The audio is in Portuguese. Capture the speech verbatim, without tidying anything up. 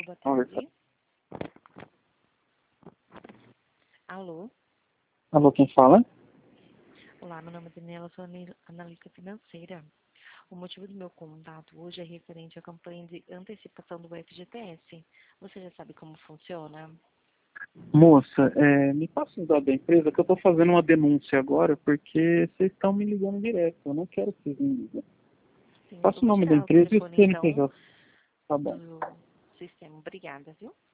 boa Conversar. tarde. Alô? Alô, quem fala? Olá, meu nome é Daniela, sou ani- analista financeira. O motivo do meu contato hoje é referente à campanha de antecipação do F G T S. Você já sabe como funciona? Moça, é, me passa os dados da empresa que eu estou fazendo uma denúncia agora porque vocês estão me ligando direto. Eu não quero que vocês me liguem. Sim, eu Passa o vou nome da tirar o empresa e o telefone, então, C N P J. Tá bom. do sistema. Obrigada, viu?